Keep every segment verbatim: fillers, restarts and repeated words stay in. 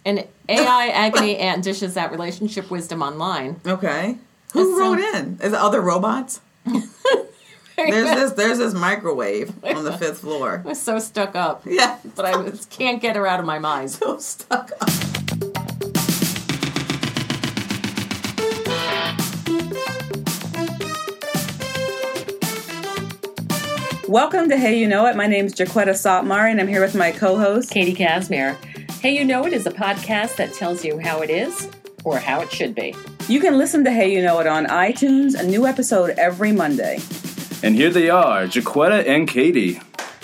And A I Agony Aunt dishes that relationship wisdom online. Okay. Who wrote so, in? Is it other robots? There's this there's this microwave on the fifth floor. I was so stuck up. Yeah. But I just can't get her out of my mind. So stuck up. Welcome to Hey You Know It. My name's Jaquetta Sotmar, and I'm here with my co-host, Katie Casimir. Hey You Know It is a podcast that tells you how it is or how it should be. You can listen to Hey You Know It on iTunes, a new episode every Monday. And here they are, Jaquetta and Katie.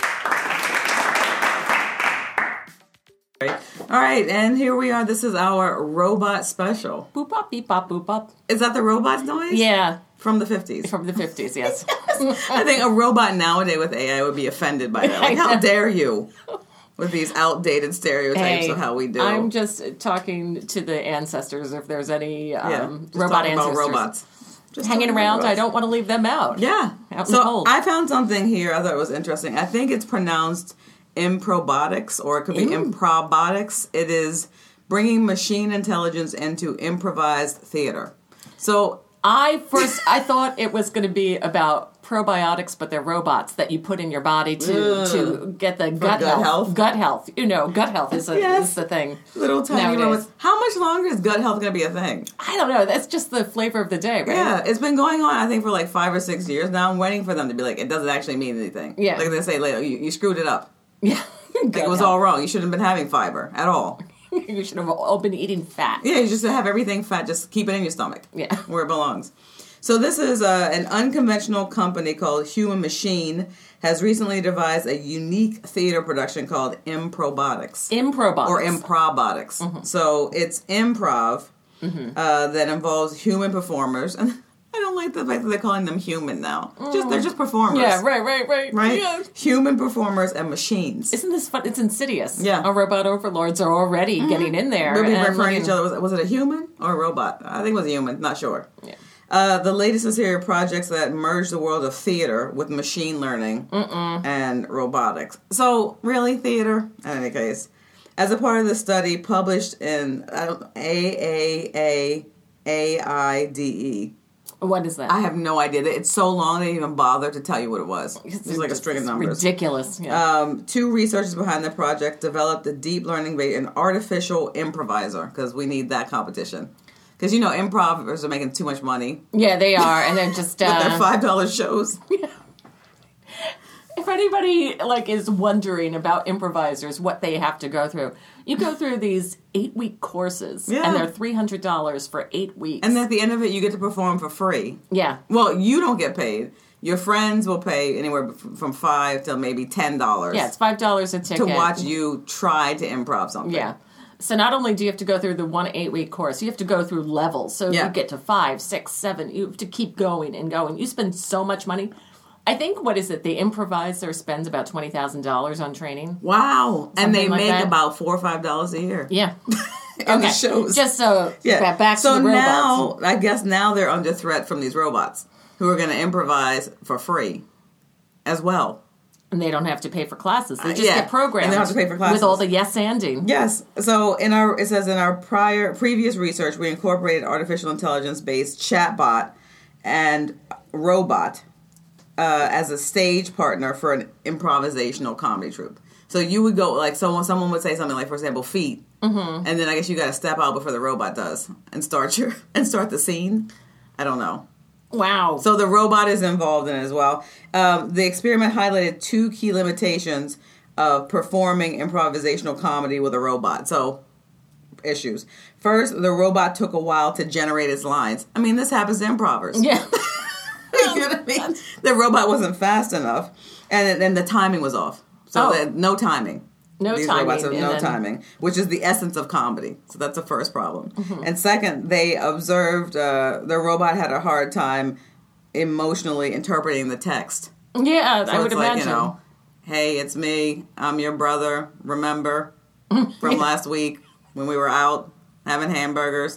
All right, and here we are. This is our robot special. Boop bop, beep bop, boop bop. Is that the robot's noise? Yeah. From the fifties. From the fifties, yes. I think a robot nowadays with A I would be offended by that. Like, how dare you? With these outdated stereotypes hey, of how we do. I'm just talking to the ancestors, if there's any um, yeah, robot ancestors. About robots. Just hanging around. robots. I don't want to leave them out. Yeah. Out in so the cold. I found something here I thought it was interesting. I think it's pronounced improbotics, or it could be Ooh. improbotics. It is bringing machine intelligence into improvised theater. So I first I thought it was going to be about probiotics, but they're robots that you put in your body to Ugh. to get the gut, gut health. health? Gut health. You know, gut health is, a, Yes. is the thing. little tiny Nowadays. robots. How much longer is gut health going to be a thing? I don't know. That's just the flavor of the day, right? Yeah, it's been going on, I think, for like five or six years now. I'm waiting for them to be like, it doesn't actually mean anything. Yeah. Like they say later, you, you screwed it up. Yeah. Like it was all wrong. You shouldn't have been having fiber at all. You should have all been eating fat. Yeah, you just have everything fat. Just keep it in your stomach. Yeah. Where it belongs. So this is uh, an unconventional company called Human Machine has recently devised a unique theater production called Improbotics. Improbotics. Or Improbotics. Mm-hmm. So it's improv mm-hmm. uh, that involves human performers. And I don't like the fact that they're calling them human now. Mm. Just They're just performers. Yeah, right, right, right. Right? Yeah. Human performers and machines. Isn't this fun? It's insidious. Yeah. Our robot overlords are already mm-hmm. getting in there. We'll be and referring to looking- each other. Was, was it a human or a robot? I think it was a human. Not sure. Yeah. Uh, the latest is here projects that merge the world of theater with machine learning Mm-mm. and robotics. So, really, theater? In any case. As a part of the study published in uh, A A A A I D E. What is that? I have no idea. It's so long they didn't even bother to tell you what it was. It's like a string of numbers. Ridiculous. Yeah. Um, two researchers behind the project developed a deep learning based an artificial improviser, because we need that competition. Because, you know, improvers are making too much money. Yeah, they are, and they're just... Uh, with their five dollar shows. Yeah. If anybody, like, is wondering about improvisers, what they have to go through, you go through these eight-week courses, yeah. and they're three hundred dollars for eight weeks. And at the end of it, you get to perform for free. Yeah. Well, you don't get paid. Your friends will pay anywhere from five to maybe ten dollars. Yeah, it's five dollars a ticket. To watch you try to improv something. Yeah. So not only do you have to go through the one eight-week course, you have to go through levels. So yeah. you get to five, six, seven. You have to keep going and going. You spend so much money. I think, what is it, the improviser spends about twenty thousand dollars on training. Wow. Something and they like make that. about four or five dollars a year. Yeah. in okay. the shows. Just so, yeah. back so to the robots. now, I guess now they're under threat from these robots who are going to improvise for free as well. And they don't have to pay for classes. They just uh, yeah. get programmed. And they don't have to pay for classes. With all the yes-anding. Yes. So in our it says in our prior previous research, we incorporated artificial intelligence-based chatbot and robot uh, as a stage partner for an improvisational comedy troupe. So you would go, like, someone someone would say something like, for example, feet. Mm-hmm. And then I guess you got to step out before the robot does and start your and start the scene. I don't know. Wow. So the robot is involved in it as well. Um, the experiment highlighted two key limitations of performing improvisational comedy with a robot. So, issues. First, the robot took a while to generate its lines. I mean, this happens to improvers. Yeah. You know what I mean? The robot wasn't fast enough, and then the timing was off. So, Oh. that, no timing. No These timing. robots have no then... timing, which is the essence of comedy. So that's the first problem. Mm-hmm. And second, they observed uh, the robot had a hard time emotionally interpreting the text. Yeah, So I would it's imagine. like, you know, hey, it's me. I'm your brother. Remember from yeah. last week when we were out having hamburgers?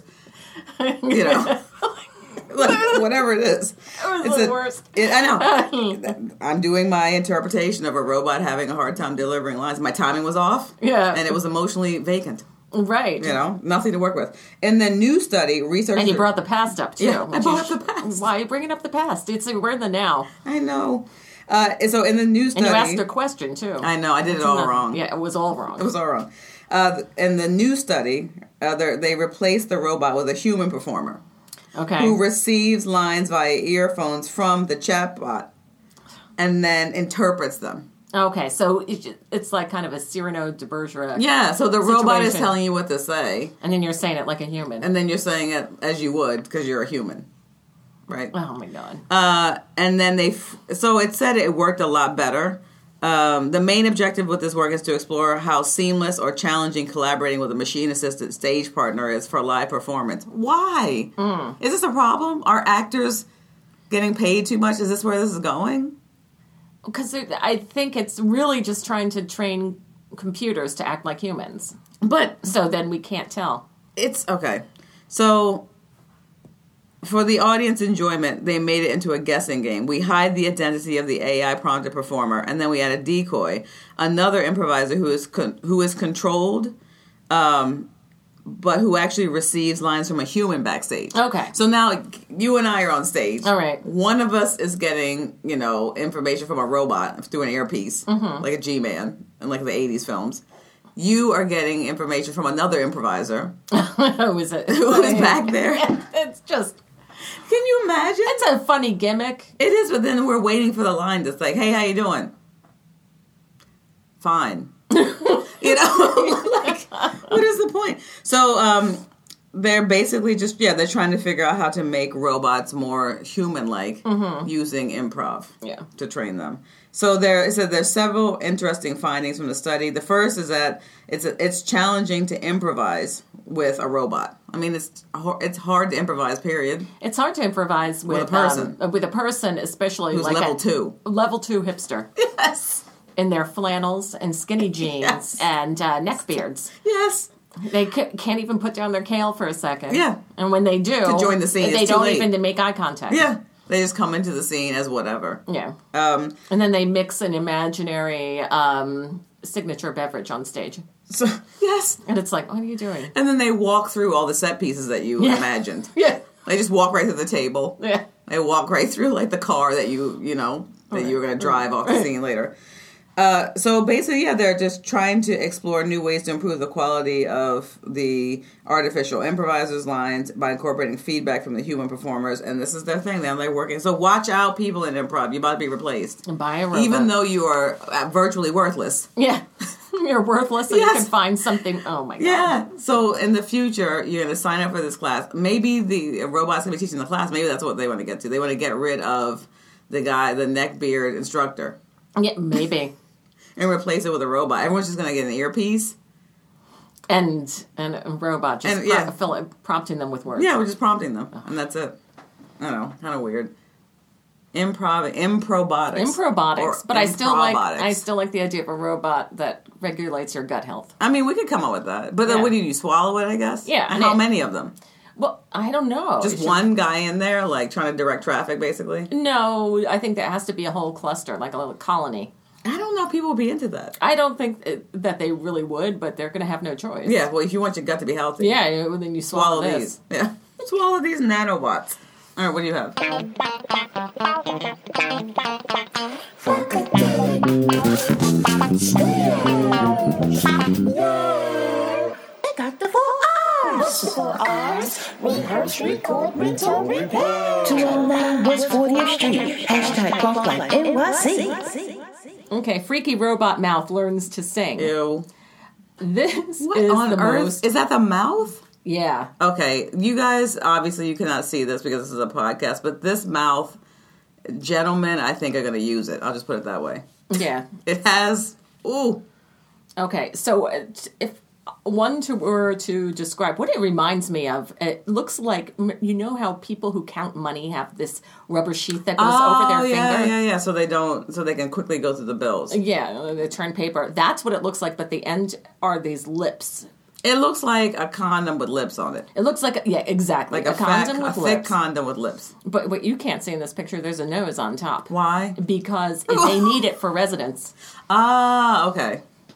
You know. Like, whatever it is. It was it's the a, worst. It, I know. I'm doing my interpretation of a robot having a hard time delivering lines. My timing was off. Yeah. And it was emotionally vacant. Right. You know, nothing to work with. In the new study, researchers... And you brought the past up, too. Yeah, I brought up the past. Why are you bringing up the past? It's We're in the now. I know. Uh, so in the new study... And you asked a question, too. I know, I did it all not, wrong. Yeah, it was all wrong. It was all wrong. Uh, in the new study, uh, they replaced the robot with a human performer. Okay. Who receives lines via earphones from the chatbot and then interprets them. Okay, so it's like kind of a Cyrano de Bergerac. Yeah, so the situation. robot is telling you what to say. And then you're saying it like a human. And then you're saying it as you would because you're a human. Right? Oh, my God. Uh, and then they... F- so it said it worked a lot better. Um, the main objective with this work is to explore how seamless or challenging collaborating with a machine-assisted stage partner is for live performance. Why? Mm. Is this a problem? Are actors getting paid too much? Is this where this is going? Because I think it's really just trying to train computers to act like humans. But so then we can't tell. It's okay. So for the audience enjoyment, they made it into a guessing game. We hide the identity of the A I prompted performer, and then we add a decoy, another improviser who is con- who is controlled, um, but who actually receives lines from a human backstage. Okay. So now you and I are on stage. All right. One of us is getting, you know, information from a robot through an earpiece, mm-hmm. like a G-Man in like the eighties films. You are getting information from another improviser. Who is it? Who is back there. It's just... Can you imagine? It's a funny gimmick. It is, but then we're waiting for the line that's like, hey, how you doing? Fine. You know? Like, what is the point? So, um, they're basically just, yeah, they're trying to figure out how to make robots more human-like mm-hmm. using improv yeah. to train them. So there, it said there's several interesting findings from the study. The first is that it's a, it's challenging to improvise with a robot. I mean, it's it's hard to improvise. Period. It's hard to improvise with, with a person, um, with a person, especially who's like level a, two, level two hipster. Yes, in their flannels and skinny jeans yes. and uh, neck beards. Yes. They c- can't even put down their kale for a second. Yeah. And when they do, to join the scene, they it's don't too late. even make eye contact. Yeah. They just come into the scene as whatever. Yeah. Um, and then they mix an imaginary um, signature beverage on stage. So yes. And it's like, what are you doing? And then they walk through all the set pieces that you yeah. imagined. Yeah. They just walk right through the table. Yeah. They walk right through like the car that you, you know, that right. you were going to drive off the scene later. Uh, so basically, yeah, they're just trying to explore new ways to improve the quality of the artificial improvisers' lines by incorporating feedback from the human performers, and this is their thing. Now they're working. So watch out, people in improv. You're about to be replaced. By a robot. Even though you are virtually worthless. Yeah. You're worthless and yes. you can find something. Oh, my God. Yeah. So in the future, you're going to sign up for this class. Maybe the robot's going to be teaching the class. Maybe that's what they want to get to. They want to get rid of the guy, the neckbeard instructor. Yeah, maybe. And replace it with a robot. Everyone's just going to get an earpiece. And and a robot just and, yeah. pro- fill, prompting them with words. Yeah, we're just prompting them. And that's it. I don't know. Kind of weird. Improv, improbotics. Improbotics. But I still like improbotics. I still like the idea of a robot that regulates your gut health. I mean, we could come up with that. But then yeah. what do you, you swallow it, I guess? Yeah. And how it, many of them? Well, I don't know. Just should, one guy in there, like, trying to direct traffic, basically? No, I think there has to be a whole cluster, like a little colony. I don't know if people would be into that. I don't think it, that they really would, but they're going to have no choice. Yeah, well, if you want your gut to be healthy. Yeah, then you swallow, swallow this. these. Yeah. Swallow these nanobots. All right, what do you have? They got the four R's. What's the four R's? Rehearse, record, retell, repair. two oh nine West fortieth Street. Hashtag Bump Like N Y C. Okay, freaky robot mouth learns to sing. Ew. This what is on the earth? most... Is that the mouth? Yeah. Okay, you guys, obviously you cannot see this because this is a podcast, but this mouth, gentlemen, I think are going to use it. I'll just put it that way. Yeah. It has, ooh. Okay, so if one to were to describe what it reminds me of, it looks like, you know how people who count money have this rubber sheath that goes oh, over their yeah, finger? yeah, yeah, so they don't, so they can quickly go through the bills. Yeah, they turn paper. That's what it looks like, but the end are these lips. It looks like a condom with lips on it. It looks like, a, yeah, exactly. Like a, a condom fat, with a lips. thick condom with lips. But what you can't see in this picture, there's a nose on top. Why? Because they need it for residents. Ah, okay.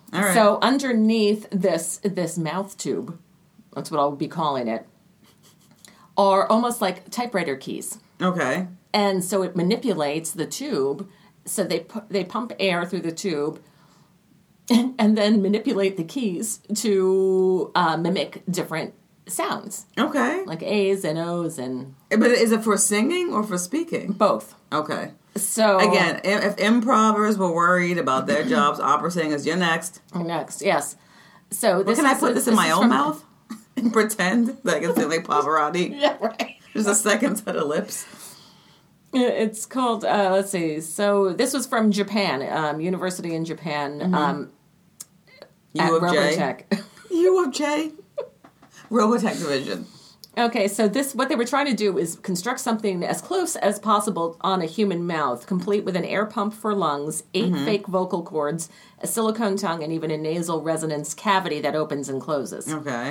All right. So underneath this this mouth tube, that's what I'll be calling it, are almost like typewriter keys. Okay. And so it manipulates the tube. So they pu- they pump air through the tube and, and then manipulate the keys to uh, mimic different sounds, Okay. like A's and O's and But is it for singing or for speaking? both. Okay. So Again, if if improvers were worried about their jobs, opera singers, you're next. next, yes. So this Can I is- put this in my is own from- mouth and pretend that I can sing like Pavarotti? Yeah, right. Just a second set of lips. It's called, uh, let's see, so this was from Japan, um, university in Japan, um, at U of J. Robotech. U of J. Robotech division. Okay, so this, what they were trying to do is construct something as close as possible on a human mouth, complete with an air pump for lungs, eight fake vocal cords, a silicone tongue, and even a nasal resonance cavity that opens and closes. Okay.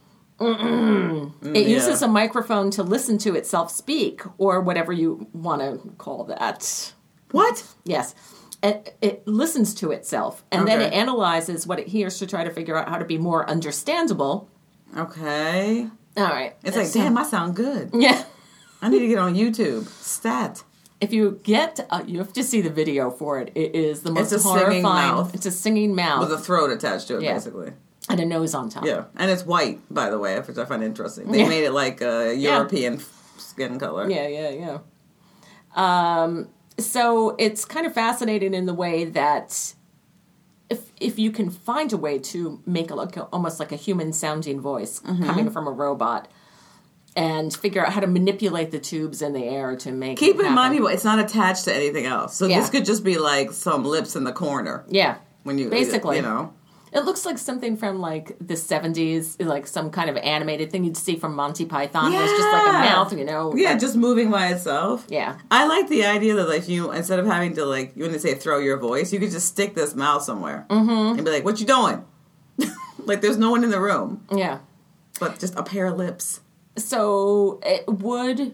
It uses a microphone to listen to itself speak, or whatever you want to call that. What? Yes. It, it listens to itself, and then Okay. it analyzes what it hears to try to figure out how to be more understandable. Okay. All right. It's like, So- damn, I sound good. Yeah. I need to get on YouTube. Stat. If you get, uh, you have to see the video for it. It is the most It's a singing horrifying. mouth. It's a singing mouth With a throat attached to it, Yeah. basically. and a nose on top. Yeah. And it's white, by the way, which I find interesting. They Yeah. made it like a European f skin color. Yeah, yeah, yeah. Um, so it's kind of fascinating in the way that if if you can find a way to make a, like a, almost like a human sounding voice Mm-hmm. coming from a robot, and figure out how to manipulate the tubes in the air to make Keep it in mind, happen. people, it's not attached to anything else. So Yeah. this could just be like some lips in the corner. Yeah, When you basically, you know. it looks like something from like the seventies, like some kind of animated thing you'd see from Monty Python. Where it's just like a Yeah. mouth, you know. Yeah, like- just moving by itself. yeah. I like the idea that like you, instead of having to like, you want to say throw your voice, you could just stick this mouse somewhere mm-hmm. and be like, "What you doing?" Like there's no one in the room, Yeah. but just a pair of lips. So it would.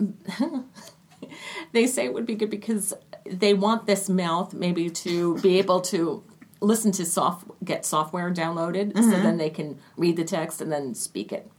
They say it would be good because they want this mouth maybe to be able to listen to soft, get software downloaded, so then they can read the text and then speak it.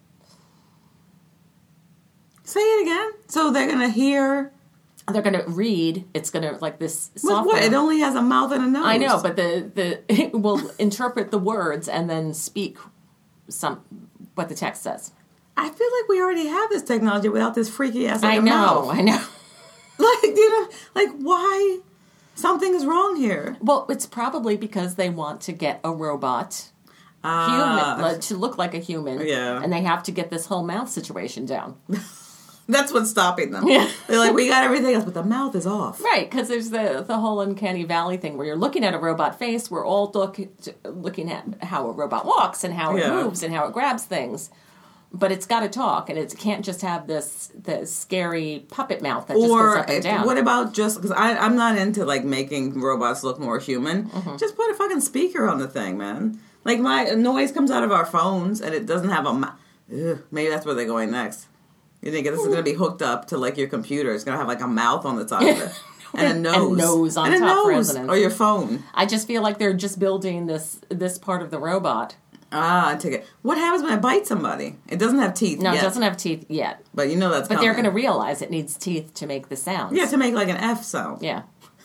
Say it again. So they're gonna hear. They're going to read. It's going to like this With software. what? It only has a mouth and a nose. I know, but the the it will interpret the words and then speak some what the text says. I feel like we already have this technology without this freaky ass. Like, I a know, mouth. I know. Like you know, like why? Something is wrong here. Well, it's probably because they want to get a robot Ah. human like, to look like a human. Yeah. And they have to get this whole mouth situation down. That's what's stopping them. Yeah. They're like, we got everything else, but the mouth is off. Right, because there's the the whole uncanny valley thing where you're looking at a robot face. We're all look, looking at how a robot walks and how it Yeah. moves and how it grabs things. But it's got to talk, and it can't just have this this scary puppet mouth that just goes Or up and if- down. what about just because I'm not into like making robots look more human. Mm-hmm. Just put a fucking speaker on the thing, man. Like my noise comes out of our phones, and it doesn't have a. Ma- Ugh, maybe that's where they're going next. You think this is going to be hooked up to like your computer? It's going to have like a mouth on the top of it, and a nose, And nose on and a top for nose, resonance. or your phone. I just feel like they're just building this this part of the robot. Ah, I take it. What happens when I bite somebody? It doesn't have teeth. No, yet, it doesn't have teeth yet. But you know that's. But they're coming. going to realize it needs teeth to make the sounds. Yeah, to make like an F sound. Yeah.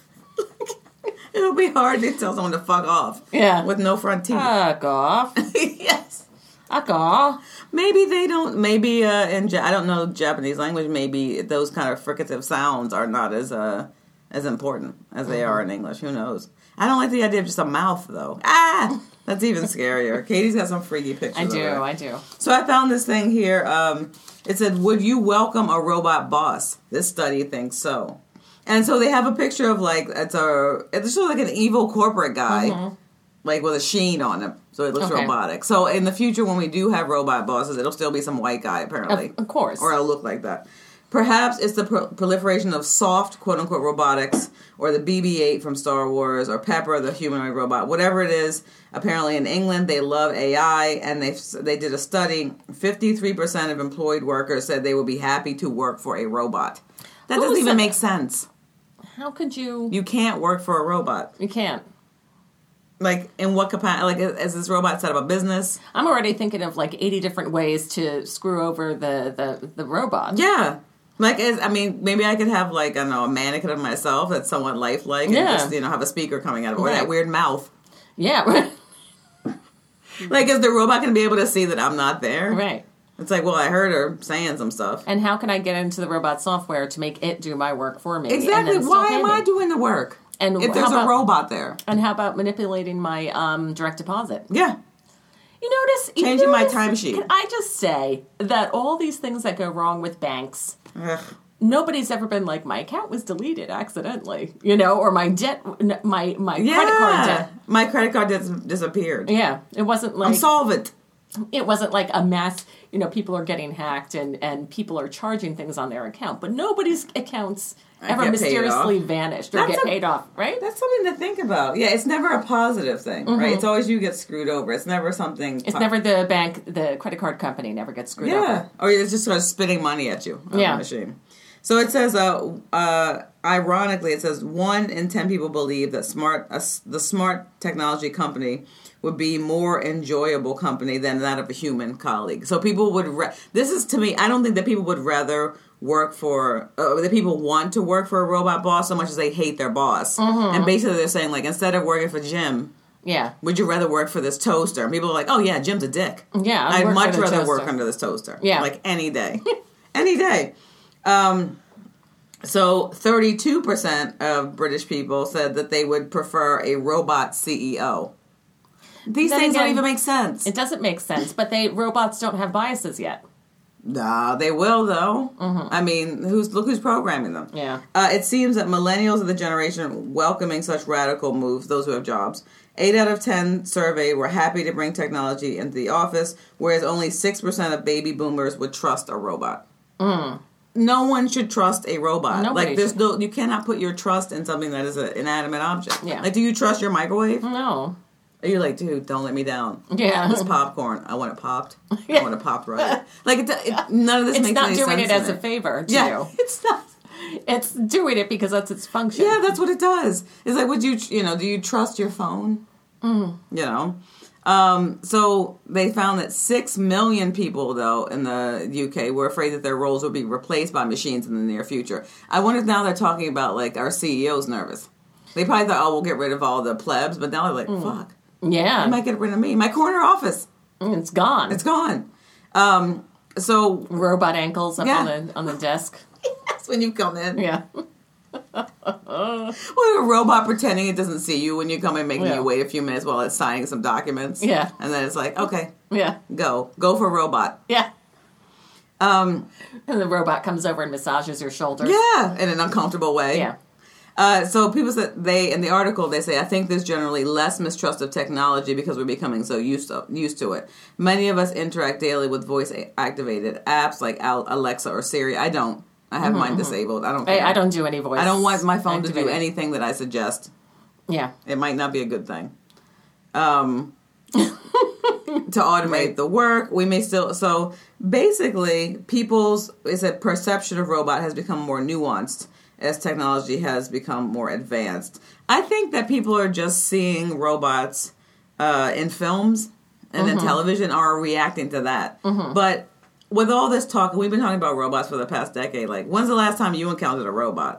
It'll be hard to tell someone to fuck off. Yeah. With no front teeth. Fuck off. Yes. Fuck off. Maybe they don't. Maybe uh, in ja- I don't know Japanese language. Maybe those kind of fricative sounds are not as uh as important as they are in English. Who knows? I don't like the idea of just a mouth though. Ah, that's even scarier. Katie's got some freaky pictures. I of do, her. I do. So I found this thing here. Um, it said, "Would you welcome a robot boss?" This study thinks so. And so they have a picture of like it's a it's sort of like an evil corporate guy, like with a sheen on him, so it looks Okay. robotic. So in the future, when we do have robot bosses, it'll still be some white guy apparently, Of, of course. or it'll look like that. Perhaps it's the pro- proliferation of soft quote unquote robotics, or the B B eight from Star Wars, or Pepper the humanoid robot, whatever it is. Apparently in England they love A I, and they they did a study. fifty-three percent of employed workers said they would be happy to work for a robot. That Who doesn't was even that? Oh. make sense. How could you... You can't work for a robot. You can't. Like, in what capacity? Like, is, is this robot set up a business? I'm already thinking of like eighty different ways to screw over the, the, the robot. Yeah. Like, is, I mean, maybe I could have, like, I don't know, a mannequin of myself that's somewhat lifelike. Yeah. And just, you know, have a speaker coming out of it. Or Right. that weird mouth. Yeah, right. Like, is the robot going to be able to see that I'm not there? Right. It's like, well, I heard her saying some stuff. And how can I get into the robot software to make it do my work for me? Exactly. And then Why still am pay I me? doing the work? And if there's how a about- robot there. And how about manipulating my um, direct deposit? Yeah. You notice... you Changing my notice- timesheet. Can I just say that all these things that go wrong with banks... Ugh. Nobody's ever been like, my account was deleted accidentally, you know, or my debt, my my Yeah. credit card debt. My credit card dis- disappeared. Yeah, it wasn't like I'm solvent. it wasn't like a mass. You know, people are getting hacked and and people are charging things on their account, but nobody's accounts I ever get paid mysteriously off. vanished or That's get a- paid off, right? That's something to think about. Yeah, it's never a positive thing, right? It's always you get screwed over. It's never something... It's po- never the bank, the credit card company never gets screwed Yeah. over. Or it's just sort of spitting money at you on Yeah. the machine. So it says, uh, uh, ironically, it says one in ten people believe that smart, uh, the smart technology company would be more enjoyable company than that of a human colleague. So people would, ra- this is to me, I don't think that people would rather work for, uh, that people want to work for a robot boss so much as they hate their boss. And basically they're saying, like, instead of working for Jim, Yeah, would you rather work for this toaster? And people are like, oh yeah, Jim's a dick. Yeah, I'd I'd work much for the rather work toaster. under this toaster. Yeah. Like any day. Any day. Um, so thirty-two percent of British people said that they would prefer a robot C E O. These Then things don't again, even make sense. it doesn't make sense, but they robots don't have biases yet. Nah, they will though. I mean, who's look who's programming them. Yeah. Uh, it seems that millennials are the generation welcoming such radical moves, those who have jobs. Eight out of ten surveyed were happy to bring technology into the office, whereas only six percent of baby boomers would trust a robot. No one should trust a robot. Nobody like, there's should. no, you cannot put your trust in something that is an inanimate object. Yeah. Like, do you trust your microwave? No. Are you like, dude, don't let me down? Yeah. This popcorn, I want it popped. Yeah. I want it popped right. Like, it, it, none of this It's makes not any doing sense it to as me. a favor to Yeah, you. it's not. It's doing it because that's its function. Yeah, that's what it does. It's like, would you, you know, do you trust your phone? Mm. You know? Um, so they found that six million people, though, in the U K were afraid that their roles would be replaced by machines in the near future. I wonder if now they're talking about, like, our C E O's nervous. They probably thought, oh, we'll get rid of all the plebs, but now they're like, fuck, Yeah. they might get rid of me. My corner office, It's gone. it's gone. Um, so Robot ankles up Yeah. on the on the desk. that's when you come in. Yeah. Well, a robot pretending it doesn't see you when you come in, making Yeah. you wait a few minutes while it's signing some documents. Yeah. And then it's like, okay, Yeah. go. Go for robot. Yeah. Um, And the robot comes over and massages your shoulders. yeah, in an uncomfortable way. Yeah. Uh, so people said they, in the article, they say, I think there's generally less mistrust of technology because we're becoming so used to, used to it. Many of us interact daily with voice-activated apps like Al- Alexa or Siri. I don't. I have mine disabled. I don't I, care. I don't do any voice. I don't want my phone to activated. do anything that I suggest. Yeah. It might not be a good thing. Um, to automate the work, we may still. So basically, people's it's a perception of robot has become more nuanced as technology has become more advanced. I think that people are just seeing robots uh, in films and in television are reacting to that. But with all this talk, we've been talking about robots for the past decade. Like, when's the last time you encountered a robot?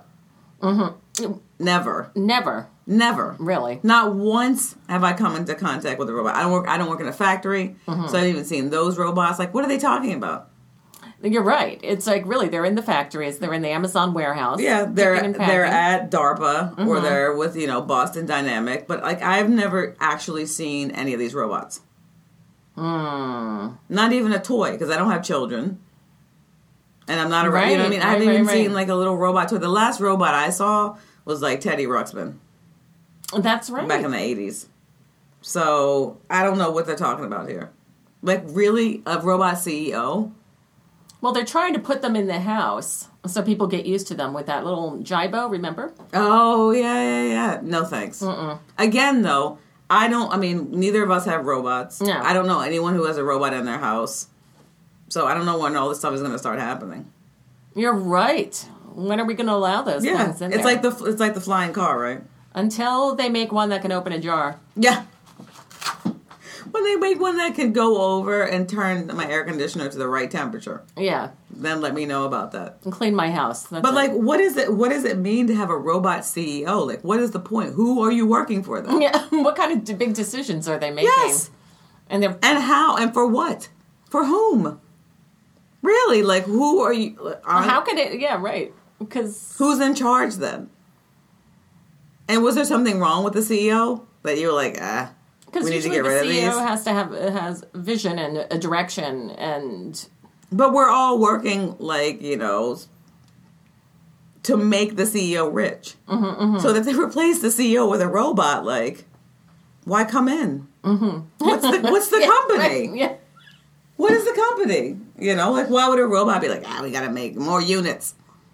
Never. Never. Never. Really. Not once have I come into contact with a robot. I don't work. I don't work in a factory, so I haven't even seen those robots. Like, what are they talking about? You're right. It's like, really, they're in the factories. They're in the Amazon warehouse. Yeah, they're picking and packing. they're at DARPA or they're with you know Boston Dynamic, but like I've never actually seen any of these robots. Hmm. Not even a toy because I don't have children, and I'm not a Right, you know what I mean. I right, haven't even right, seen right. like a little robot toy. The last robot I saw was like Teddy Ruxpin That's right. back in the eighties. So I don't know what they're talking about here. Like really, a robot C E O? Well, they're trying to put them in the house so people get used to them with that little Jibo, remember? Oh yeah, yeah, yeah. No thanks. Mm-mm. Again, though, I don't. I mean, neither of us have robots. No. I don't know anyone who has a robot in their house. So I don't know when all this stuff is going to start happening. You're right. When are we going to allow those Yeah, things in it's there? like the it's like the flying car, right? Until they make one that can open a jar. Yeah. When they make one that can go over and turn my air conditioner to the right temperature, Yeah. then let me know about that. And clean my house. That's But it. like, what is it? What does it mean to have a robot C E O? Like, what is the point? Who are you working for then? Yeah. What kind of d- big decisions are they making? Yes. And they're And how? And for what? For whom? Really? Like, who are you? Are, how can it? Yeah, right. Because Who's in charge then? And was there something wrong with the C E O that you were like, ah, we need to usually get the rid of C E O these? has to have has vision and a direction, and But we're all working like, you know, to make the C E O rich. Mm-hmm, mm-hmm. So if they replace the C E O with a robot, like, why come in? Mm-hmm. What's the What's the yeah, company? right, yeah. What is the company? You know, like, why would a robot be like, ah, we got to make more units?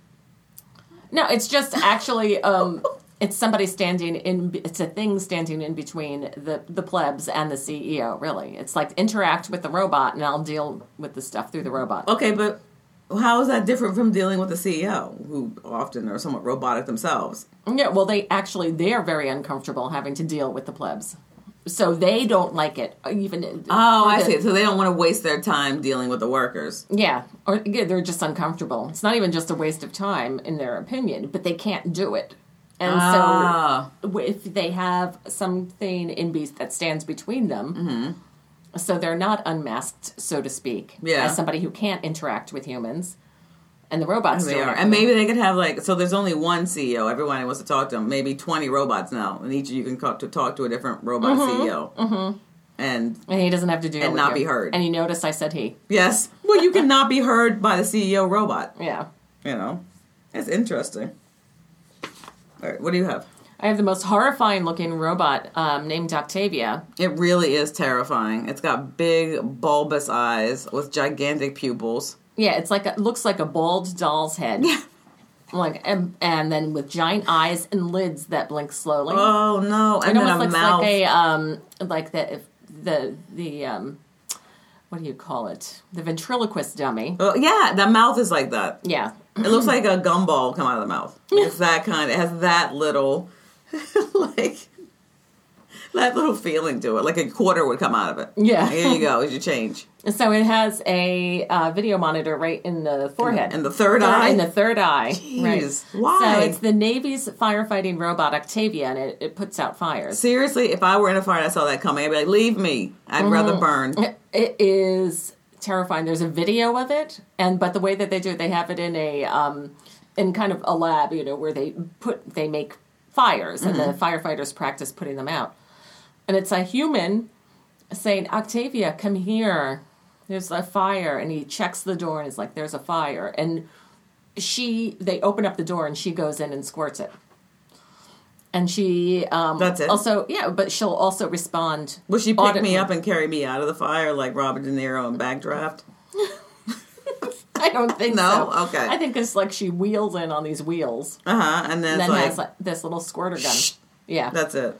No, it's just actually um, it's somebody standing in. It's a thing standing in between the the plebs and the C E O. Really, it's like interact with the robot, and I'll deal with the stuff through the robot. Okay, but how is that different from dealing with the C E O, who often are somewhat robotic themselves? Yeah, well, they actually they are very uncomfortable having to deal with the plebs, so they don't like it. Even Oh, for I the- see. So they don't want to waste their time dealing with the workers. Yeah, or yeah, they're just uncomfortable. It's not even just a waste of time, in their opinion, but they can't do it. And Ah. so, if they have something in beast that stands between them, Mm-hmm. so they're not unmasked, so to speak, Yeah. as somebody who can't interact with humans, and the robots They do are. it. And maybe they could have, like, so there's only one C E O. Everyone wants to talk to them. Maybe twenty robots now. And each of you can talk to, talk to a different robot C E O. Mm-hmm. And, and he doesn't have to deal and with not you. be heard. And you notice I said he. yes. Well, you cannot be heard by the C E O robot. Yeah. You know? It's interesting. All right, what do you have? I have the most horrifying looking robot um, named Octavia. It really is terrifying. It's got big, bulbous eyes with gigantic pupils. Yeah, it's like a, looks like a bald doll's head. Yeah. Like and, and then with giant eyes and lids that blink slowly. Oh, no. it And then almost a looks mouth. like a um like the the the um what do you call it? The ventriloquist dummy. Oh, yeah, the mouth is like that. Yeah. It looks like a gumball come out of the mouth. It's that kind. It has that little, like, that little feeling to it. Like a quarter would come out of it. Yeah. Here you go. Here's your change. So it has a uh, video monitor right in the forehead. And the third eye? In the third eye. Jeez, Right. why? So it's the Navy's firefighting robot Octavia, and it, it puts out fires. Seriously, if I were in a fire and I saw that coming, I'd be like, leave me. I'd rather burn. It- It is terrifying. There's a video of it, and but the way that they do it, they have it in a um, in kind of a lab, you know, where they put they make fires, and the firefighters practice putting them out. And it's a human saying, "Octavia, come here. There's a fire," and he checks the door and is like, "There's a fire," and she they open up the door and she goes in and squirts it. And she um, That's it? also yeah, but she'll also respond. Will she pick audibly. me up and carry me out of the fire like Robert De Niro in Backdraft? I don't think No? so. Okay. I think it's like she wheels in on these wheels Uh huh. And then and it's then like, has like this little squirter gun. Shh. Yeah. that's it.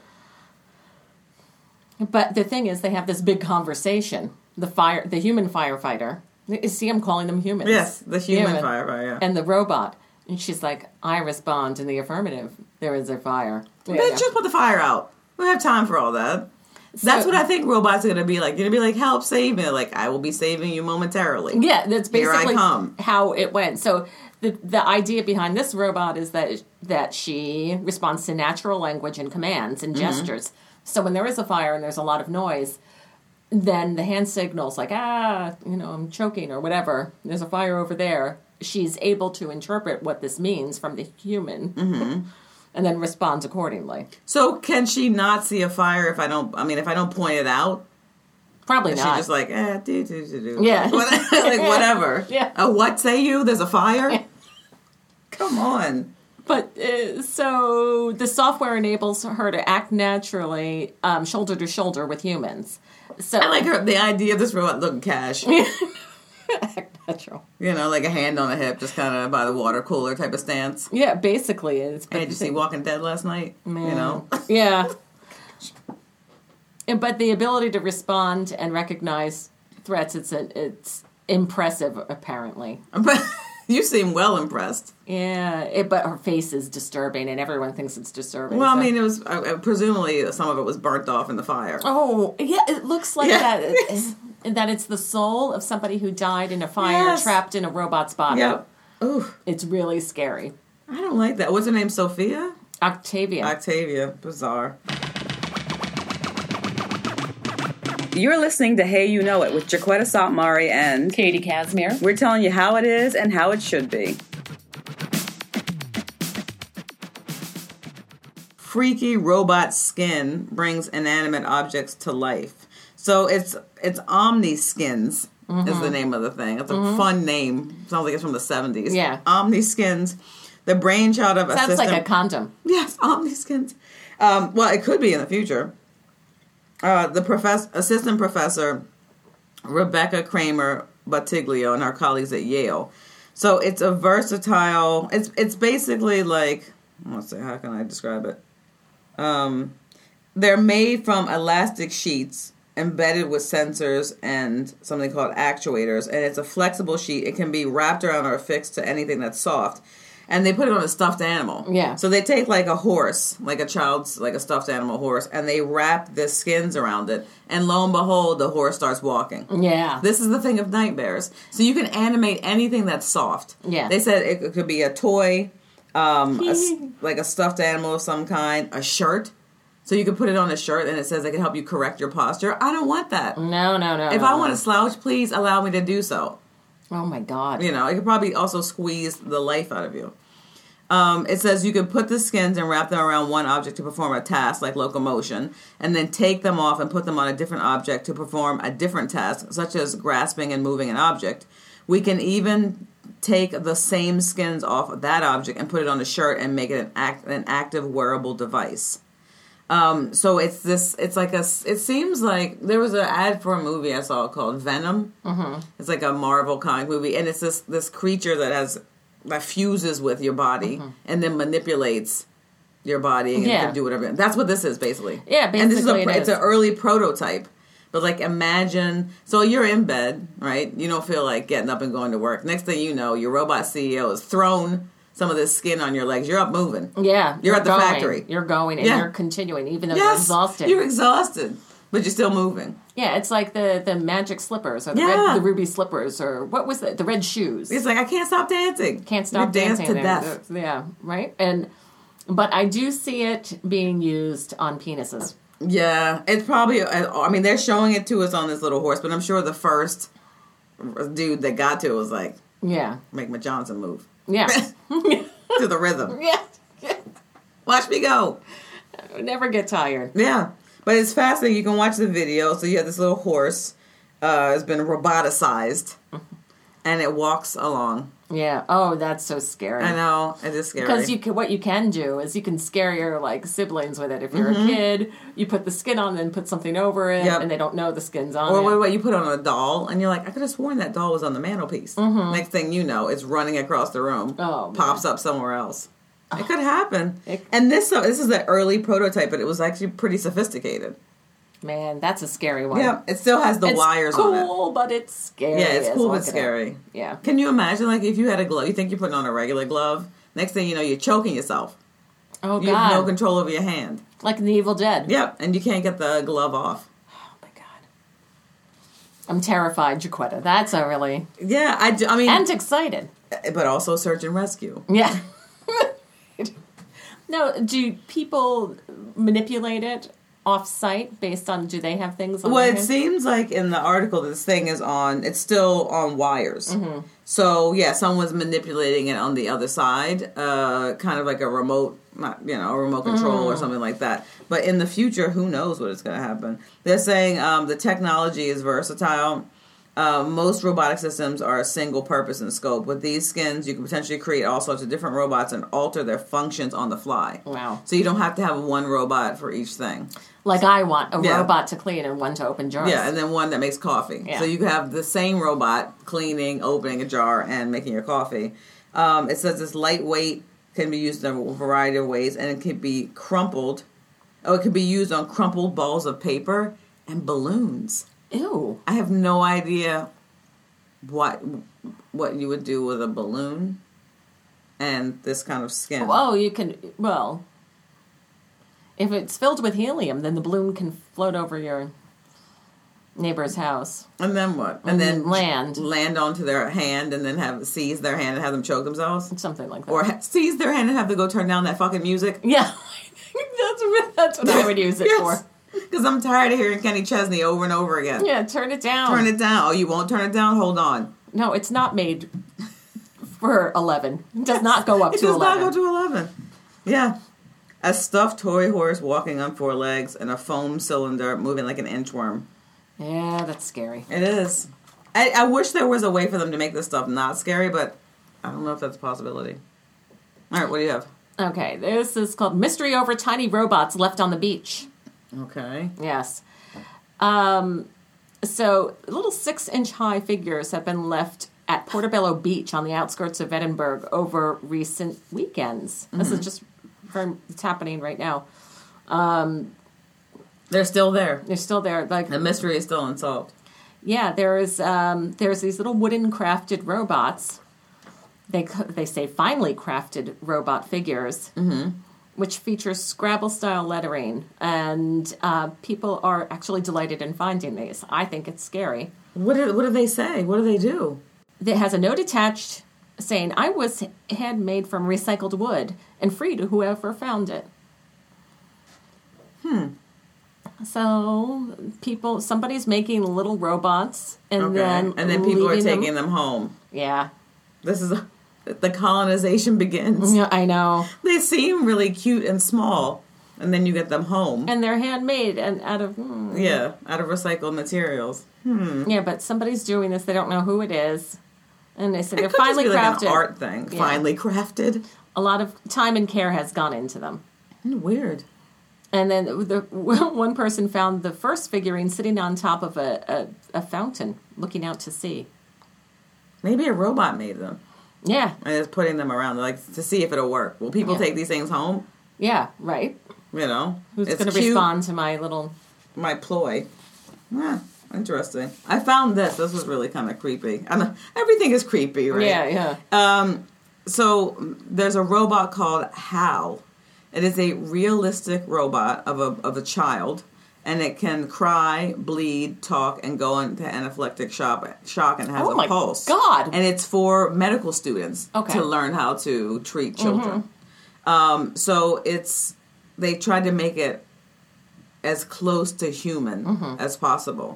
But the thing is, they have this big conversation. The fire, the human firefighter. You see, I'm calling them humans. Yes, the human firefighter, yeah. And the robot. And she's like, I respond in the affirmative. There is a fire. Yeah, Bitch, yeah. just put the fire out. We don't have time for all that. That's So- what I think robots are going to be like. You're going to be like, help, save me. Like, I will be saving you momentarily. Yeah, that's Here I basically come. how it went. So the the idea behind this robot is that that she responds to natural language and commands and Mm-hmm. gestures. So when there is a fire and there's a lot of noise, then the hand signals like, ah, you know, I'm choking or whatever. There's a fire over there. She's able to interpret what this means from the human Mm-hmm. and then responds accordingly. So can she not see a fire if I don't, I mean, if I don't point it out? Probably Is she not. just like, eh, do, do, do, do. Yeah. What- like, whatever. Yeah. Uh, what say you? There's a fire? Yeah. Come on. But uh, so the software enables her to act naturally, um, shoulder to shoulder with humans. So I like her, the idea of this robot looking cash. act natural. You know, like a hand on a hip, just kind of by the water cooler type of stance. Yeah, basically it's. Hey, did you see Walking Dead last night? Man. You know? Yeah. And- But the ability to respond and recognize threats, it's a, it's impressive, apparently. But You seem well impressed. Yeah, it, but her face is disturbing, and everyone thinks it's disturbing. Well, so. I mean, it was uh, presumably some of it was burnt off in the fire. Oh, yeah, it looks like Yeah. that. It's, that it's the soul of somebody who died in a fire, Yes. trapped in a robot's body. Yep. Ooh, It's really scary. I don't like that. What's her name? Sophia? Octavia. Octavia. Bizarre. You're listening to Hey You Know It with Jaquetta Saltmari and Katie Casimir. we're telling you how it is and how it should be. Freaky robot skin brings inanimate objects to life. So it's it's Omni Skins Mm-hmm. is the name of the thing. It's a mm-hmm. fun name. Sounds like it's from the seventies. Yeah. Omni Skins. The brainchild of Sounds assistant. like a condom. Yes, Omni Skins. Um, well, it could be in the future. Uh, the profess- assistant professor, Rebecca Kramer Bottiglio, and our colleagues at Yale. So it's a versatile, it's it's basically like, let's see, how can I describe it? Um, they're made from elastic sheets embedded with sensors and something called actuators, and it's a flexible sheet. It can be wrapped around or affixed to anything that's soft. And they put it on a stuffed animal. Yeah. So they take like a horse, like a child's, like a stuffed animal horse, and they wrap the skins around it. And lo and behold, the horse starts walking. Yeah. This is the thing of nightmares. So you can animate anything that's soft. Yeah. They said it, it could be a toy, um, a s like a stuffed animal of some kind, a shirt. So you could put it on a shirt and it says it can help you correct your posture. I don't want that. No, no, no. If no, I no. want to slouch, please allow me to do so. Oh, my God. You know, it could probably also squeeze the life out of you. Um, it says you could put the skins and wrap them around one object to perform a task like locomotion, and then take them off and put them on a different object to perform a different task, such as grasping and moving an object. We can even take the same skins off of that object and put it on a shirt and make it an, act, an active wearable device. Um, so it's this, it's like a, it seems like there was an ad for a movie I saw called Venom. Mm-hmm. It's like a Marvel comic movie, and it's this, this creature that has, that fuses with your body mm-hmm. and then manipulates your body and yeah. you can do whatever. That's what this is basically. Yeah, basically and this is a, it it's is. an early prototype. But like imagine, so you're in bed, right? You don't feel like getting up and going to work. Next thing you know, your robot C E O has thrown some of this skin on your legs. You're up moving. Yeah. You're, at the going. factory. You're going and Yeah. you're continuing even though Yes, you're exhausted. You're exhausted, but you're still moving. Yeah, it's like the, the magic slippers or the, Yeah. red, the ruby slippers or what was the, the red shoes. It's like, I can't stop dancing. Can't stop you dance dancing to there. death. Yeah, right? And but I do see it being used on penises. Yeah, it's probably, I mean, they're showing it to us on this little horse, but I'm sure the first dude that got to it was like, Yeah. make my Johnson move. Yeah. To the rhythm. yeah. Watch me go. Never get tired. Yeah. But it's fascinating. You can watch the video. So you have this little horse. Uh, it's been roboticized. And it walks along. Yeah. Oh, that's so scary. I know. It is scary. Because you can, what you can do is you can scare your like siblings with it. If you're Mm-hmm. a kid, you put the skin on, then put something over it, Yep. and they don't know the skin's on Or it. wait, wait, you put on a doll, and you're like, I could have sworn that doll was on the mantelpiece. Next thing you know, it's running across the room, Oh, man. pops up somewhere else. It could happen. It- and this so this is an early prototype, but it was actually pretty sophisticated. Man, that's a scary one. Yeah, it still has the it's wires cool, on it. but it's scary. Yeah, it's as cool all but get out. scary. Yeah. Can you imagine, like, if you had a glove, you think you're putting on a regular glove, next thing you know, you're choking yourself. Oh, You God. have no control over your hand. Like in The Evil Dead. Yep, and you can't get the glove off. Oh, my God. I'm terrified, Jaquetta. That's a really... Yeah, I, do- I mean, And excited. but also search and rescue. Yeah. No, do people manipulate it off-site based on, do they have things on Well, their it hand? seems like in the article this thing is on, it's still on wires. Mm-hmm. So, yeah, someone's manipulating it on the other side, uh, kind of like a remote, not, you know, a remote control Mm. or something like that. But in the future, who knows what is going to happen. They're saying um, the technology is versatile. Uh, most robotic systems are a single purpose in scope. With these skins, you can potentially create all sorts of different robots and alter their functions on the fly. Wow. So you don't have to have one robot for each thing. Like I want a Yeah. robot to clean and one to open jars. Yeah, and then one that makes coffee. Yeah. So you can have the same robot cleaning, opening a jar, and making your coffee. Um, it says it's lightweight, can be used in a variety of ways, and it can be crumpled. Oh, it can be used on crumpled balls of paper and balloons. Ew. I have no idea what what you would do with a balloon and this kind of skin. Oh, you can, well, if it's filled with helium, then the balloon can float over your neighbor's house. And then what? And, And then land. land onto their hand and then have seize their hand and have them choke themselves? Something like that. Or ha- seize their hand and have them go turn down that fucking music? Yeah. that's, what- that's what I would use it for. Because I'm tired of hearing Kenny Chesney over and over again. Yeah, turn it down. Turn it down. Oh, you won't turn it down? Hold on. No, it's not made for eleven. It does not go up It to does eleven. not go to eleven. Yeah. A stuffed toy horse walking on four legs and a foam cylinder moving like an inchworm. Yeah, that's scary. It is. I, I wish there was a way for them to make this stuff not scary, but I don't know if that's a possibility. All right, what do you have? Okay, this is called Mystery Over Tiny Robots Left on the Beach. Okay. Yes. Um, so, little six-inch high figures have been left at Portobello Beach on the outskirts of Edinburgh over recent weekends. Mm-hmm. This is just from, it's happening right now. Um, They're still there. they're still there. Like The mystery is still unsolved. Yeah, there's um, there's these little wooden crafted robots. They they say finely crafted robot figures, mm-hmm. which features Scrabble-style lettering, and uh, people are actually delighted in finding these. I think it's scary. What do, what do they say? What do they do? It has a note attached saying, "I was handmade from recycled wood and free to whoever found it." Hmm. So people, somebody's making little robots, and Okay. then and then people are leaving taking them, home. Yeah, This is a, the colonization begins. yeah, I know. They seem really cute and small, and then you get them home. And they're handmade and out of mm, Yeah, out of recycled materials. yeah. But somebody's doing this. They don't know who it is, and they said It they're could just finely be like crafted. an art thing. Yeah. Finely crafted. A lot of time and care has gone into them. Hmm, Weird. And then the one person found the first figurine sitting on top of a, a, a fountain, looking out to sea. Maybe a robot made them Yeah, and is putting them around, like to see if it'll work. Will people Yeah. take these things home? yeah, right. You know, Who's It's going to cute, respond to my little? My ploy. Yeah, interesting. I found this. This was really kind of creepy. I mean, everything is creepy, right? Yeah, yeah. Um, so there's a robot called Hal. It is a realistic robot of a of a child, and it can cry, bleed, talk, and go into anaphylactic shock, shock and has Oh a my pulse. God. And it's for medical students Okay. to learn how to treat children. Um, so it's they tried to make it as close to human as possible.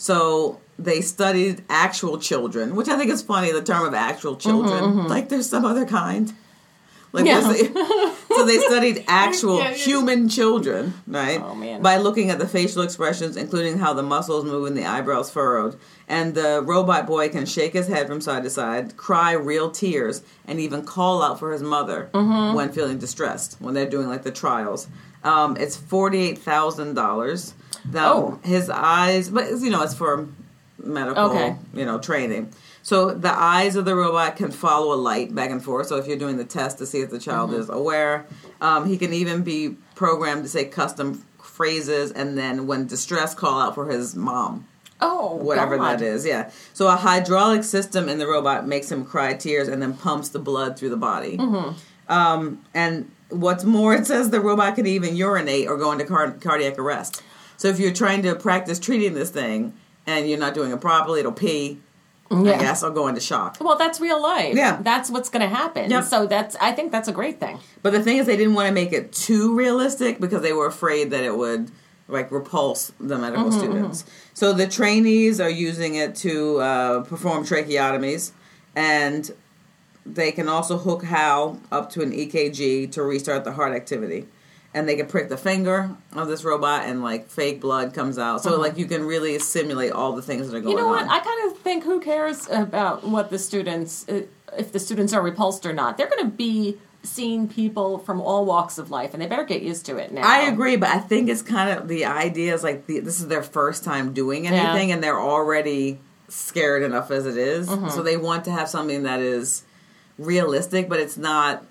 So they studied actual children, which I think is funny, the term of actual children. Like there's some other kind. Like Yeah. there's- so they studied actual Yeah, yeah. human children, right? Oh, man. By looking at the facial expressions, including how the muscles move and the eyebrows furrowed. And the robot boy can shake his head from side to side, cry real tears, and even call out for his mother Mm-hmm. when feeling distressed, when they're doing like the trials. Um, it's forty-eight thousand dollars. Now, Oh. his eyes, but you know, it's for medical, Okay. you know, training. So the eyes of the robot can follow a light back and forth. So if you're doing the test to see if the child Mm-hmm. is aware, um, he can even be programmed to say custom phrases, and then when distressed, call out for his mom. Oh, Whatever God. that is, yeah. So a hydraulic system in the robot makes him cry tears and then pumps the blood through the body. Mm-hmm. Um, and what's more, it says the robot can even urinate or go into car- cardiac arrest. So if you're trying to practice treating this thing and you're not doing it properly, it'll pee, Yeah. I guess, or go into shock. Well, that's real life. Yeah. That's what's going to happen. Yep. So that's, I think that's a great thing. But the thing is, they didn't want to make it too realistic because they were afraid that it would like repulse the medical Mm-hmm, students. So the trainees are using it to uh, perform tracheotomies, and they can also hook Hal up to an E K G to restart the heart activity. And they can prick the finger of this robot, and like fake blood comes out. So like you can really simulate all the things that are going You know what? on. I kind of think who cares about what the students, uh, if the students are repulsed or not. They're going to be seeing people from all walks of life, and they better get used to it now. I agree, but I think it's kind of the idea is like the, this is their first time doing anything, Yeah. and they're already scared enough as it is. Mm-hmm. So they want to have something that is realistic, but it's not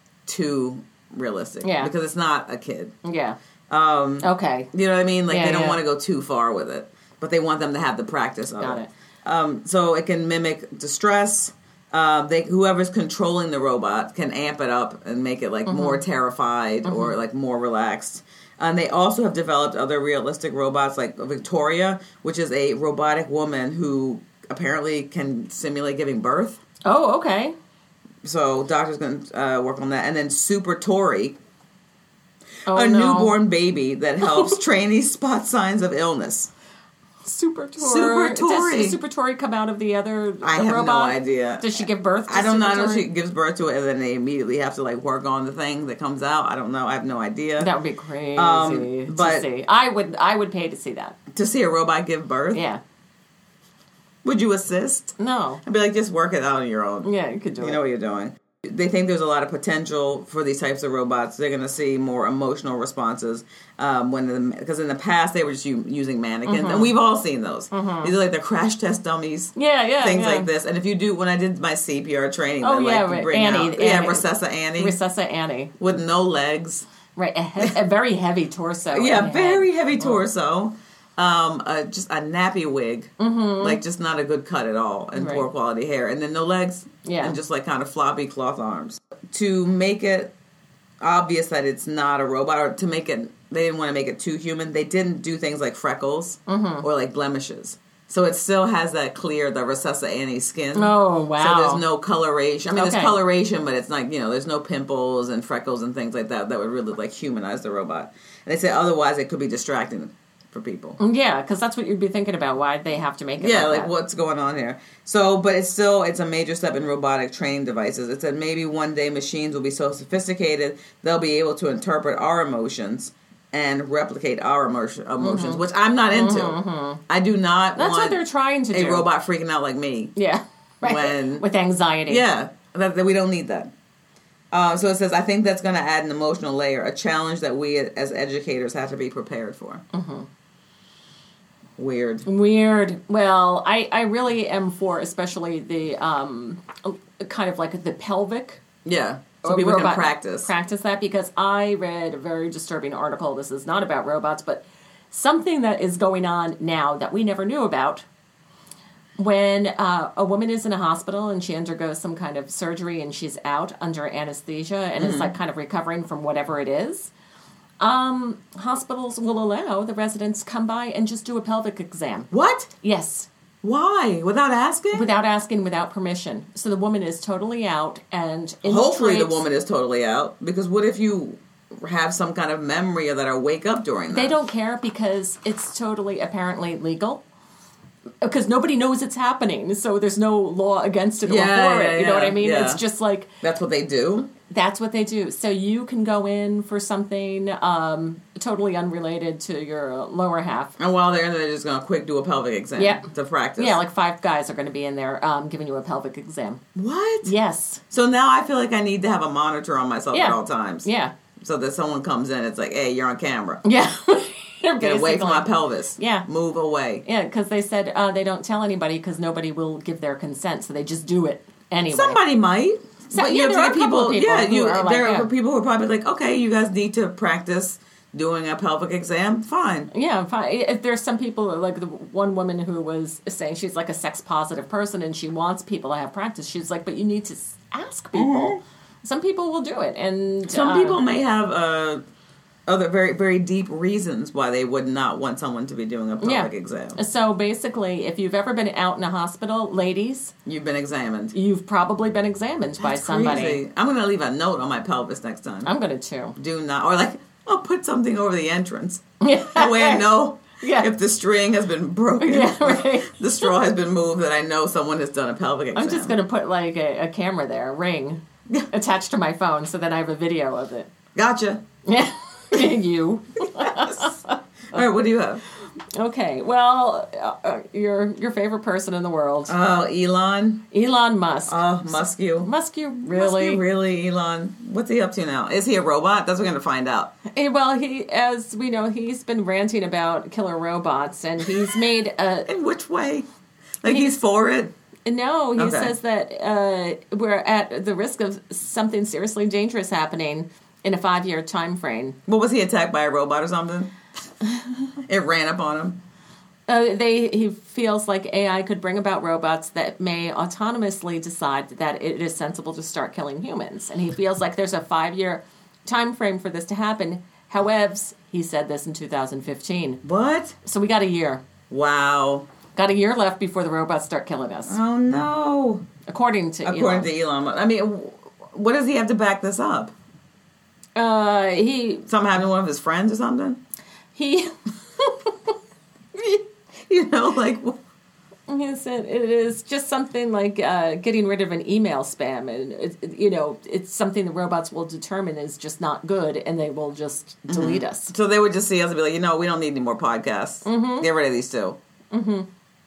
too realistic. Yeah. Because it's not a kid. Yeah. Um, Okay. you know what I mean? Like Yeah, they don't yeah. want to go too far with it, but they want them to have the practice of Got it. it. Um, so it can mimic distress. Uh, they whoever's controlling the robot can amp it up and make it like mm-hmm. more terrified mm-hmm. or like more relaxed. And they also have developed other realistic robots like Victoria, which is a robotic woman who apparently can simulate giving birth. Oh, okay. So doctors going to uh, work on that. And then Super Tori, oh, a no. newborn baby that helps trainees spot signs of illness. Super Tori. Super Tori. Does Super Tori come out of the other the I have robot? no idea. Does she give birth to I don't Super know. I know Tori? she gives birth to it and then they immediately have to like work on the thing that comes out. I don't know. I have no idea. That would be crazy um, but to see. I would I would pay to see that. To see a robot give birth? Yeah. Would you assist? No. I'd be like, just work it out on your own. Yeah, you could do you it. You know what you're doing. They think there's a lot of potential for these types of robots. They're going to see more emotional responses um, when because in the past they were just u- using mannequins, mm-hmm. and we've all seen those. Mm-hmm. These are like the crash test dummies. Yeah, yeah, things yeah. like this. And if you do, when I did my C P R training, oh they, yeah, like, right. bring Annie, out, Annie, yeah, Recessa Annie, Recessa Annie, with no legs, right? A, he- a very heavy torso. Yeah, very head. heavy torso. Oh. Um, uh, just a nappy wig, mm-hmm. like just not a good cut at all, and right. poor quality hair, and then no legs, yeah, and just like kind of floppy cloth arms. To make it obvious that it's not a robot, or to make it, they didn't want to make it too human. They didn't do things like freckles mm-hmm. or like blemishes, so it still has that clear, the Recessa Annie skin. Oh wow! So there's no coloration. I mean, okay. there's coloration, but it's like, you know, there's no pimples and freckles and things like that that would really like humanize the robot. And they say otherwise it could be distracting for people. Yeah, because that's what you'd be thinking about. Why they have to make it yeah, like, like that. What's going on here? So, but it's still, it's a major step in robotic training devices. It said maybe one day machines will be so sophisticated they'll be able to interpret our emotions and replicate our emotion, emotions, mm-hmm. which I'm not into. Mm-hmm. I do not That's want what they're trying to a do. robot freaking out like me. Yeah, right. When, with anxiety. Yeah, that, that we don't need that. Uh, so it says, I think that's going to add an emotional layer, a challenge that we as educators have to be prepared for. Mm-hmm. Weird. Weird. Well, I, I really am for especially the um, kind of like the pelvic. Yeah. So people can practice. Practice that, because I read a very disturbing article. This is not about robots, but something that is going on now that we never knew about. When uh, a woman is in a hospital and she undergoes some kind of surgery and she's out under anesthesia and mm-hmm. is like kind of recovering from whatever it is. Um, hospitals will allow the residents come by and just do a pelvic exam. What? Yes. Why? Without asking? Without asking, without permission. So the woman is totally out and hopefully the infiltrates- woman is totally out, because what if you have some kind of memory of that or wake up during that? They don't care because it's totally apparently legal. Because nobody knows it's happening, so there's no law against it or yeah, for yeah, it. You know yeah, what I mean? yeah. It's just like... That's what they do? That's what they do. So you can go in for something um, totally unrelated to your lower half. And while they're in there, they're just going to quick do a pelvic exam yep. to practice. Yeah, like five guys are going to be in there um, giving you a pelvic exam. What? Yes. So now I feel like I need to have a monitor on myself yeah. at all times. Yeah. So that someone comes in, it's like, hey, you're on camera. Yeah. Get away from my pelvis. Yeah. Move away. Yeah, because they said uh, they don't tell anybody because nobody will give their consent, so they just do it anyway. Somebody might. So, but yeah, you there are a couple of people yeah, who you, are like, there yeah. are people who are probably like, okay, you guys need to practice doing a pelvic exam. Fine. Yeah, fine. If there's some people, like the one woman who was saying she's like a sex positive person and she wants people to have practice. She's like, but you need to ask people. Mm-hmm. Some people will do it, and some uh, people may have uh, other very very deep reasons why they would not want someone to be doing a pelvic yeah. exam. So basically, if you've ever been out in a hospital, ladies, you've been examined. You've probably been examined That's by somebody. Crazy. I'm going to leave a note on my pelvis next time. I'm going to too. Do not, or like I'll put something over the entrance. Yeah. That way I know. Yeah. If the string has been broken, yeah, right. the straw has been moved, that I know someone has done a pelvic exam. I'm just going to put like a, a camera there, a ring, attached to my phone, so then I have a video of it. Gotcha. Yeah. You. Yes. All right, what do you have? Okay, well, uh, your your favorite person in the world. Oh, Elon. Elon Musk. Oh, Muskie. Muskie, really? Muskie, really, Elon. What's he up to now? Is he a robot? That's what we're going to find out. Eh, well, he, as we know, he's been ranting about killer robots, and he's made a... In which way? Like he's, he's for it? No, he okay. says that uh, we're at the risk of something seriously dangerous happening in a five-year time frame. What, was he attacked by a robot or something? It ran up on him? Uh, they he feels like A I could bring about robots that may autonomously decide that it is sensible to start killing humans, and he feels like there's a five-year time frame for this to happen. However, he said this in two thousand fifteen. What? So we got a year. Wow. Got a year left before the robots start killing us. Oh no. According to According Elon. to Elon Musk. I mean, what does he have to back this up? Uh, he Something happened to one of his friends or something? he You know, like... he said it is just something like uh, getting rid of an email spam, and it, it, you know it's something the robots will determine is just not good, and they will just delete Mm-hmm. us. So they would just see us and be like, you know, we don't need any more podcasts. Mm-hmm. Get rid of these two. Mm-hmm.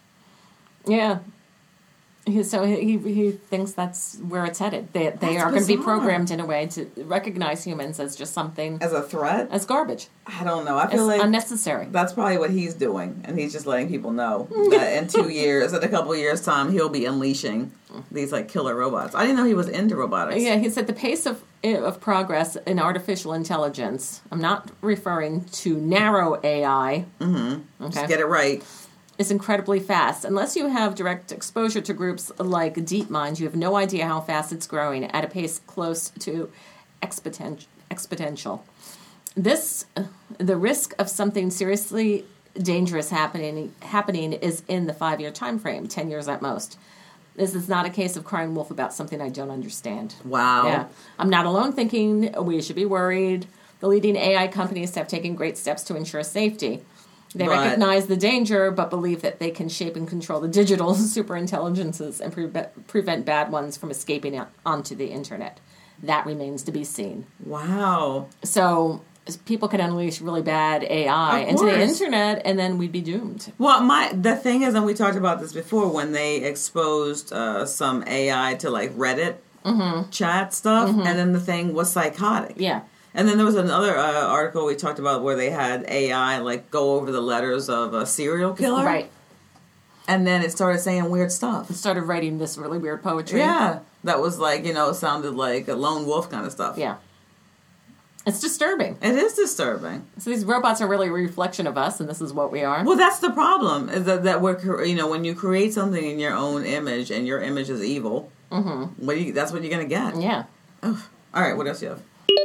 Yeah. He, so he he thinks that's where it's headed. They they That's are going to be bizarre. programmed in a way to recognize humans as just something As a threat? as garbage, I don't know. I as feel like unnecessary. that's probably what he's doing. And he's just letting people know that in two years, in a couple of years' time, he'll be unleashing these, like, killer robots. I didn't know he was into robotics. Yeah, he said the pace of of progress in artificial intelligence. I'm not referring to narrow A I. Mm-hmm. Okay. Just get it right. Is incredibly fast. Unless you have direct exposure to groups like DeepMind, you have no idea how fast it's growing at a pace close to expoten- exponential. This, the risk of something seriously dangerous happening happening is in the five-year time frame, ten years at most. This is not a case of crying wolf about something I don't understand. Wow. Yeah, I'm not alone thinking we should be worried. The leading A I companies have taken great steps to ensure safety. They But- recognize the danger, but believe that they can shape and control the digital superintelligences and pre- prevent bad ones from escaping out onto the internet. That remains to be seen. Wow. So people can unleash really bad A I Of into the course. internet, and then we'd be doomed. Well, my the thing is, and we talked about this before, when they exposed uh, some A I to, like, Reddit Mm-hmm. chat stuff, and then the thing was psychotic. Yeah. And then there was another uh, article we talked about where they had A I, like, go over the letters of a serial killer. Right. And then it started saying weird stuff. Started writing this really weird poetry. Yeah. That was like, you know, it sounded like a lone wolf kind of stuff. Yeah. It's disturbing. It is disturbing. So these robots are really a reflection of us, and this is what we are. Well, that's the problem, is that, that we're, cre- you know, when you create something in your own image and your image is evil, mm-hmm. what do you, that's what you're going to get. Yeah. Ugh. All right, what else you have?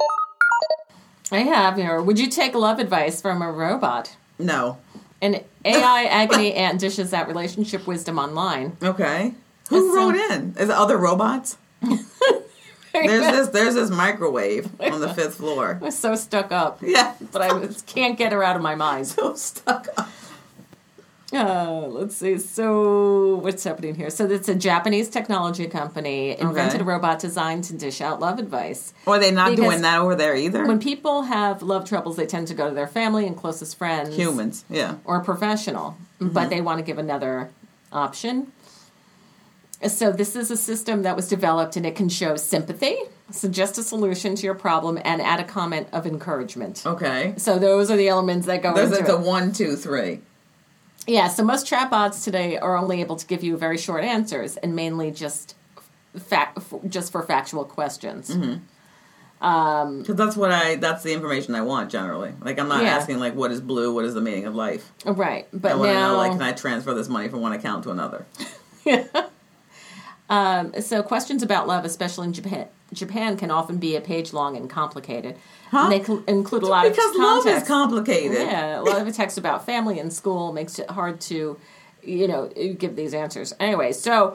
I have here. Would you take love advice from a robot? No. An A I agony aunt dishes out relationship wisdom online. Okay. Who It's, wrote um, in? Is it other robots? There's this there's this microwave on the fifth floor. I was so stuck up. Yeah. But I just can't get her out of my mind. So stuck up. Uh, let's see. So what's happening here? So it's a Japanese technology company invented Okay. a robot designed to dish out love advice. Or are they not Because doing that over there either? When people have love troubles, they tend to go to their family and closest friends. Humans, yeah. Or a professional. Mm-hmm. But they want to give another option. So this is a system that was developed, and it can show sympathy, suggest a solution to your problem, and add a comment of encouragement. Okay. So those are the elements that go There's into like the it. one, two, three. Yeah, so most chatbots today are only able to give you very short answers, and mainly just fact, just for factual questions. Because that's what I, that's the information I want generally. Like, I'm not Yeah. asking, like, what is blue, what is the meaning of life? Right, but I want to now, know, like, can I transfer this money from one account to another? um, so questions about love, especially in Japan, Japan can often be a page long and complicated. Huh? And they cl- include a lot of Because love context. is complicated. Yeah, a lot of the text about family and school makes it hard to, you know, give these answers. Anyway, so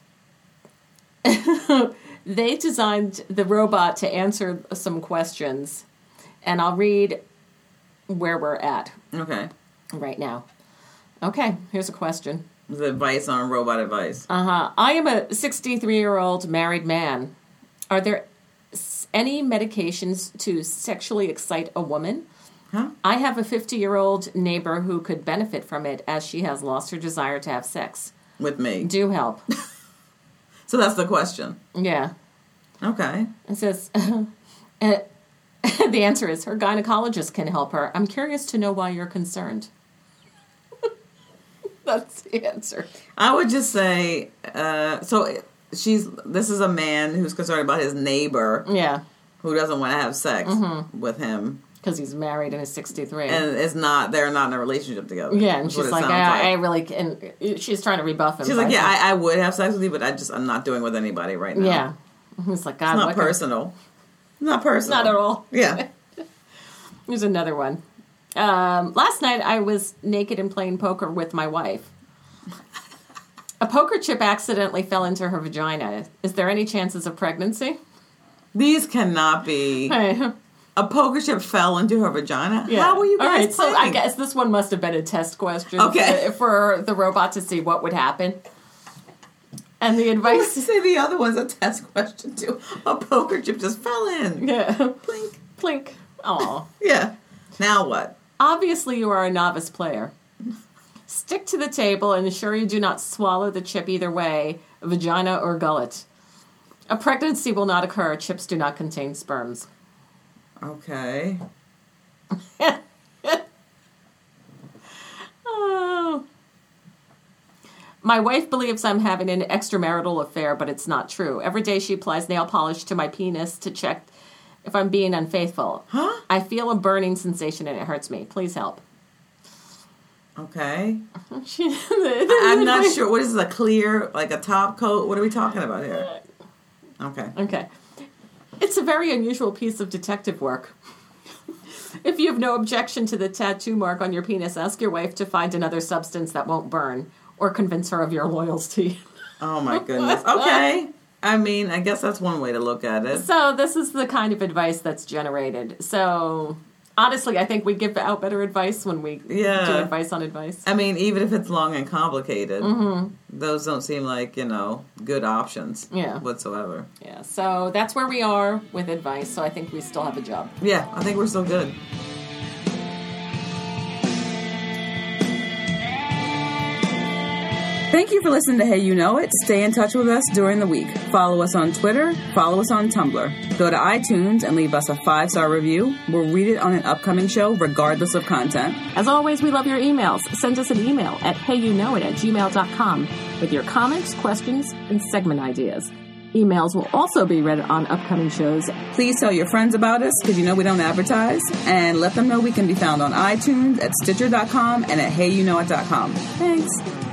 they designed the robot to answer some questions, and I'll read where we're at Okay. right now. Okay, here's a question. The advice on robot advice. Uh-huh. I am a sixty-three-year-old married man. Are there s- any medications to sexually excite a woman? Huh? I have a fifty-year-old neighbor who could benefit from it as she has lost her desire to have sex. With me. Do help. So that's the question. Yeah. Okay. It says, uh, the answer is her gynecologist can help her. I'm curious to know why you're concerned. That's the answer. I would just say, uh, so she's, this is a man who's concerned about his neighbor Yeah. who doesn't want to have sex Mm-hmm. with him. Because Because he's married and is sixty-three. And it's not, they're not in a relationship together. Yeah, and That's what she's it like, sounds I, I really, and she's trying to rebuff him. She's like, yeah, I, I would have sex with you, but I just, I'm not doing it with anybody right now. Yeah. He's like, God, it's not what can- personal. Not personal. Not at all. Yeah. Here's another one. Um, last night I was naked and playing poker with my wife. A poker chip accidentally fell into her vagina. Is there any chances of pregnancy? These cannot be. Hey. A poker chip fell into her vagina? Yeah. How were you guys All right, playing? so I guess this one must have been a test question Okay. for, for the robot to see what would happen. And the I was advice... to say the other one's a test question, too. A poker chip just fell in. Yeah. Plink. Plink. Aw. Yeah. Now what? Obviously, you are a novice player. Stick to the table and ensure you do not swallow the chip either way, vagina or gullet. A pregnancy will not occur. Chips do not contain sperms. Okay. Oh. My wife believes I'm having an extramarital affair, but it's not true. Every day she applies nail polish to my penis to check if I'm being unfaithful. Huh? I feel a burning sensation and it hurts me. Please help. Okay. She, I'm not sure. What is this, a clear, like a top coat? What are we talking about here? Okay. Okay. It's a very unusual piece of detective work. If you have no objection to the tattoo mark on your penis, ask your wife to find another substance that won't burn or convince her of your loyalty. Oh, my goodness. Okay. I mean, I guess that's one way to look at it. So this is the kind of advice that's generated. So honestly, I think we give out better advice when we Yeah. do advice on advice. I mean, even if it's long and complicated, Mm-hmm. those don't seem like, you know, good options Yeah. whatsoever. Yeah, so that's where we are with advice. So I think we still have a job. Yeah, I think we're still good. Thank you for listening to Hey You Know It. Stay in touch with us during the week. Follow us on Twitter. Follow us on Tumblr. Go to iTunes and leave us a five-star review. We'll read it on an upcoming show, regardless of content. As always, we love your emails. Send us an email at heyyouknowit at gmail dot com with your comments, questions, and segment ideas. Emails will also be read on upcoming shows. Please tell your friends about us, because you know we don't advertise. And let them know we can be found on iTunes, at Stitcher dot com, and at hey you know it dot com. Thanks.